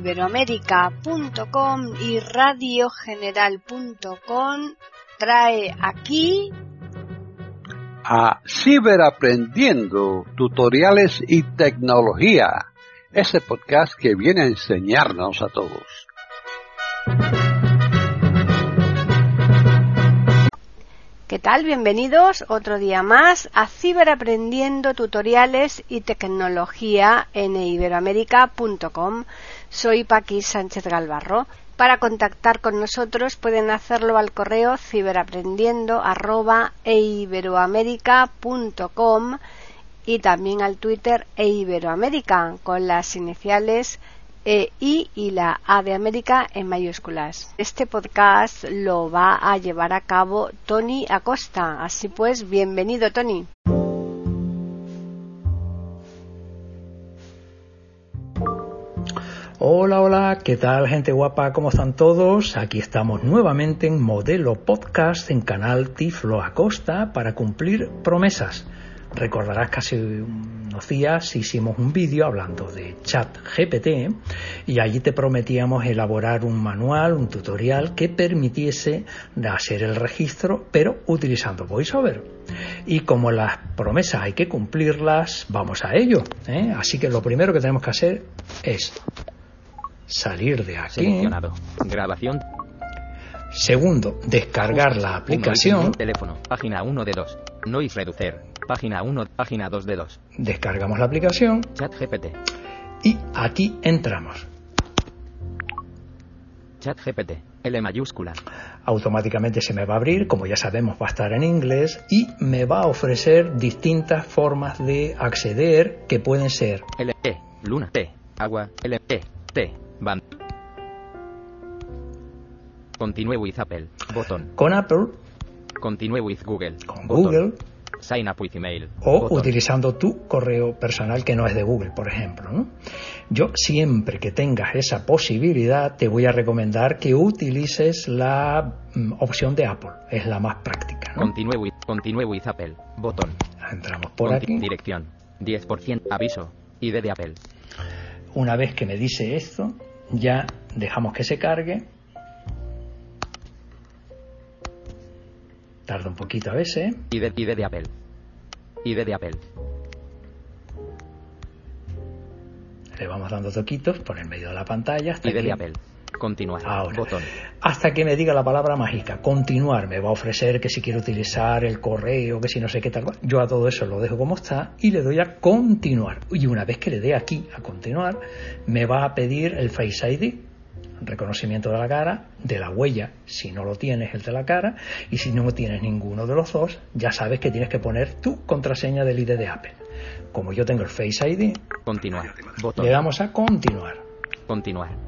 eiberoamerica.com y radiogeneral.com trae aquí a Ciberaprendiendo, tutoriales y tecnología, ese podcast que viene a enseñarnos a todos. ¿Qué tal? Bienvenidos otro día más a Ciberaprendiendo, tutoriales y tecnología en eiberoamerica.com. Soy Paqui Sánchez Galvarro. Para contactar con nosotros pueden hacerlo al correo ciberaprendiendo@eiberoamerica.com y también al Twitter eiberoamerica con las iniciales I y la A de América en mayúsculas. Este podcast lo va a llevar a cabo Tony Acosta. Así pues, bienvenido, Tony. Hola, ¿qué tal, gente guapa? ¿Cómo están todos? Aquí estamos nuevamente en Modelo Podcast en canal Tiflo Acosta para cumplir promesas. Recordarás que hace unos días hicimos un vídeo hablando de ChatGPT y allí te prometíamos elaborar un manual, un tutorial que permitiese hacer el registro, pero utilizando VoiceOver. Y como las promesas hay que cumplirlas, vamos a ello, ¿eh? Así que lo primero que tenemos que hacer es salir de aquí. Seleccionado. Grabación. Segundo, descargar la aplicación. Teléfono. Página 1 de 2. Noise Reducer. Página 1. Página 2 de 2. Descargamos la aplicación. ChatGPT. Y aquí entramos. ChatGPT. L mayúscula. Automáticamente se me va a abrir, como ya sabemos va a estar en inglés, y me va a ofrecer distintas formas de acceder que pueden ser L E Luna T Agua L E T Band. Continue with Apple. Botón. con Apple, Continue with Google. con Botón. Google, Sign up with email. o Botón. utilizando tu correo personal que no es de Google, por ejemplo, ¿no? Yo siempre que tengas esa posibilidad te voy a recomendar que utilices la opción de Apple, es la más práctica, ¿no? Continue with Apple. Botón. Entramos por aquí. Dirección. 10%. Aviso. ID de Apple. Una vez que me dice esto, ya dejamos que se cargue. Tarda un poquito a veces. ID de Apple. ID de Apple. Le vamos dando toquitos por el medio de la pantalla hasta ID que... de Apple. Continuar. Ahora, Botón. hasta que me diga la palabra mágica, continuar. Me va a ofrecer que si quiero utilizar el correo, que si no sé qué tal. Yo a todo eso lo dejo como está y le doy a continuar. Y una vez que le dé aquí a continuar, me va a pedir el Face ID, reconocimiento de la cara, de la huella, si no lo tienes, el de la cara, y si no tienes ninguno de los dos, ya sabes que tienes que poner tu contraseña del ID de Apple. Como yo tengo el Face ID, Continuar. Botón. le damos a continuar. Continuar.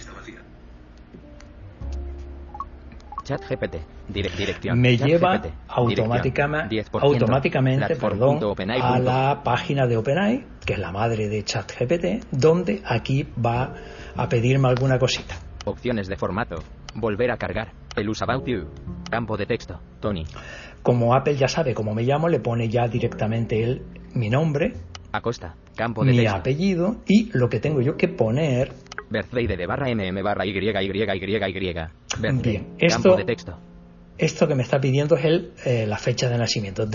ChatGPT. Dirección. Me ChatGPT. lleva Dirección. automáticamente Platform.openai. a la página de OpenAI, que es la madre de ChatGPT, donde aquí va a pedirme alguna cosita. Opciones de formato. Volver a cargar. El Use About You. Campo de texto. Tony. Como Apple ya sabe cómo me llamo, le pone ya directamente mi nombre, Acosta. Campo de mi texto. apellido y lo que tengo yo que poner. Birthday de barra MM barra Y. Birthday. Bien, Campo de texto. Esto que me está pidiendo es la fecha de nacimiento,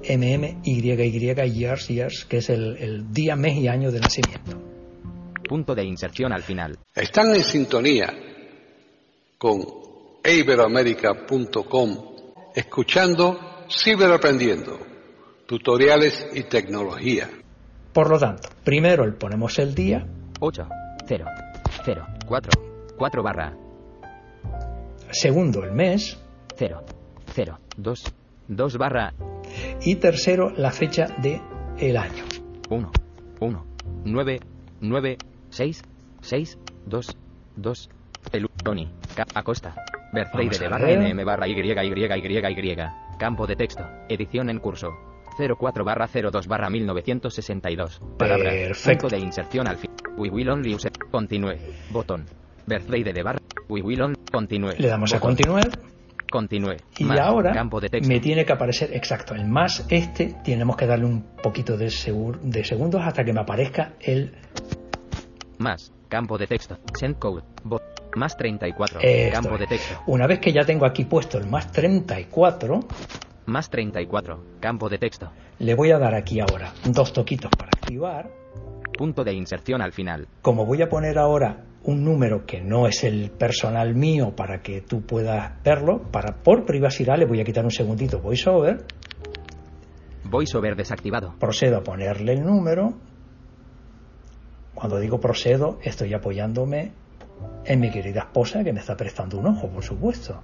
years, que es el día, mes y año de nacimiento. Punto de inserción al final. Están en sintonía con eiberoamerica.com, escuchando Ciberaprendiendo, tutoriales y tecnología. Por lo tanto, primero le ponemos el día. 8. 0. 0. 4. 4 barra. Segundo, el mes. 0. 0. 2. 2 barra. Y tercero, la fecha de el año. 1. 1. 9. 9. 6. 6. 2. 2. El Tony. Acosta. Birthday de barra MM barra Y. Campo de texto. Edición en curso. 04 barra 02 barra 1962. Palabra. Perfecto. Punto de inserción al fin. We will only use. Continue. Botón. Birthday de barra. We will only. Continue. Le damos Botón. a continuar. Continue. Y Más. ahora Campo de texto. me tiene que aparecer exacto el más. Tenemos que darle un poquito de segundos hasta que me aparezca el Más. Campo de texto. Send code. Más 34. Campo de texto. Una vez que ya tengo aquí puesto el más 34. Más 34. Campo de texto. Le voy a dar aquí ahora 2 toquitos para activar. Punto de inserción al final. Como voy a poner ahora un número que no es el personal mío para que tú puedas verlo, por privacidad le voy a quitar un segundito VoiceOver. VoiceOver desactivado. Procedo a ponerle el número. Cuando digo procedo, estoy apoyándome en mi querida esposa, que me está prestando un ojo, por supuesto,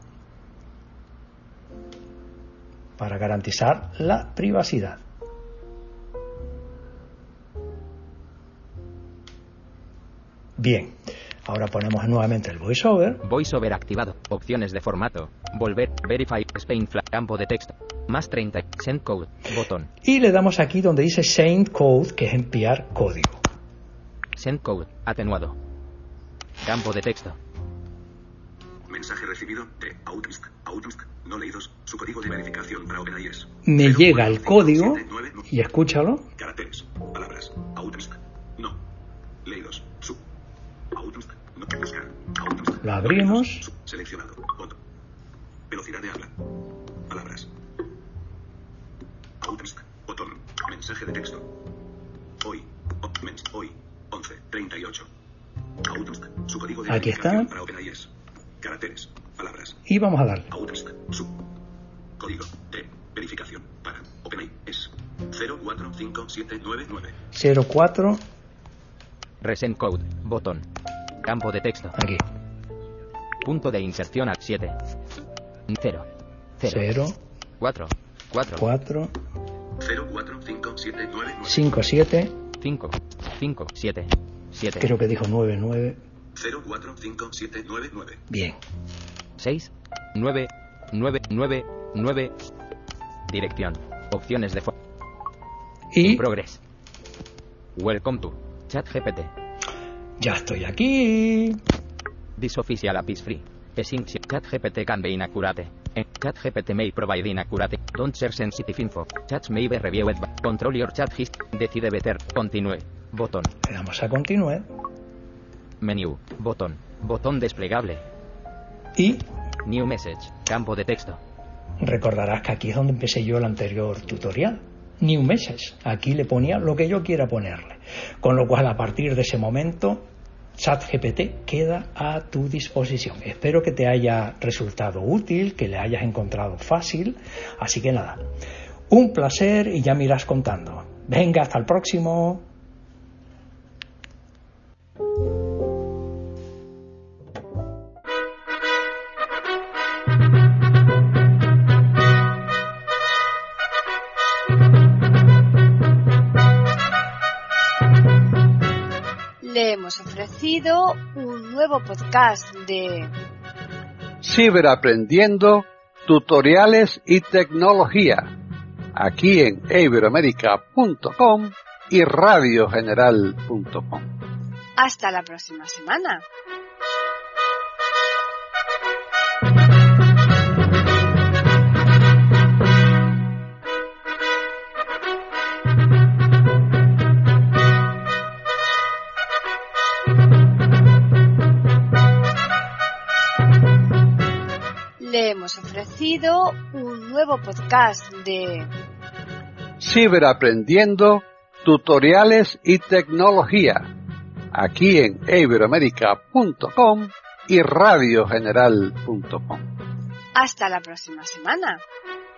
para garantizar la privacidad. Bien, ahora ponemos nuevamente el VoiceOver. VoiceOver activado. Opciones de formato. Volver. Verify. Spain flag. Campo de texto. Más 30. Send code. Botón. Y le damos aquí donde dice Send code, que es enviar código. Send code. Atenuado. Campo de texto. Mensaje recibido de Outlook. No leídos. Su código de verificación para OpenIS. Me llega el código y escúchalo. Caracteres. Palabras. Outlook. No. Leídos. Su. Outlook. No. Buscar. Outlook. Lo abrimos. Seleccionado. Botón. Velocidad de habla. Palabras. Outlook. Botón. Mensaje de texto. Hoy. Hoy. 11:38. Outlook. Su código de Aquí verificación está. para OpenIS. Caracteres. Palabras. Y vamos a darle. Outlook. Su código de verificación para OpenIS. 045799. 04. Resend code. Botón. Campo de texto. Aquí. Punto de inserción al 7. 0. 0. 4. 4. 4. 045799. 57. 5. 5. 7. 7. Creo que dijo 99. 045799. Bien. 6. 9. 9. 9. 9. Dirección. Opciones de Y progress. Welcome to ChatGPT. ya estoy aquí. This official app is free. Essential ChatGPT can be inaccurate. ChatGPT may provide inaccurate. Don't share sensitive info. Chats may be reviewed. Control your chat history. Decide better. Continue. Botón. Le damos a continuar. Menú. Botón. Botón desplegable. Y New message. Campo de texto. recordarás que aquí es donde empecé yo el anterior tutorial. New message. Aquí le ponía lo que yo quiera ponerle. Con lo cual, a partir de ese momento, ChatGPT queda a tu disposición. Espero que te haya resultado útil, que le hayas encontrado fácil. Así que nada, un placer y ya me irás contando. Venga, hasta el próximo. Le hemos ofrecido un nuevo podcast de Ciberaprendiendo, tutoriales y tecnología, aquí en iberoamerica.com y radiogeneral.com. Hasta la próxima semana. Le hemos ofrecido un nuevo podcast de Ciberaprendiendo, tutoriales y tecnología, aquí en iberoamerica.com y radiogeneral.com. Hasta la próxima semana.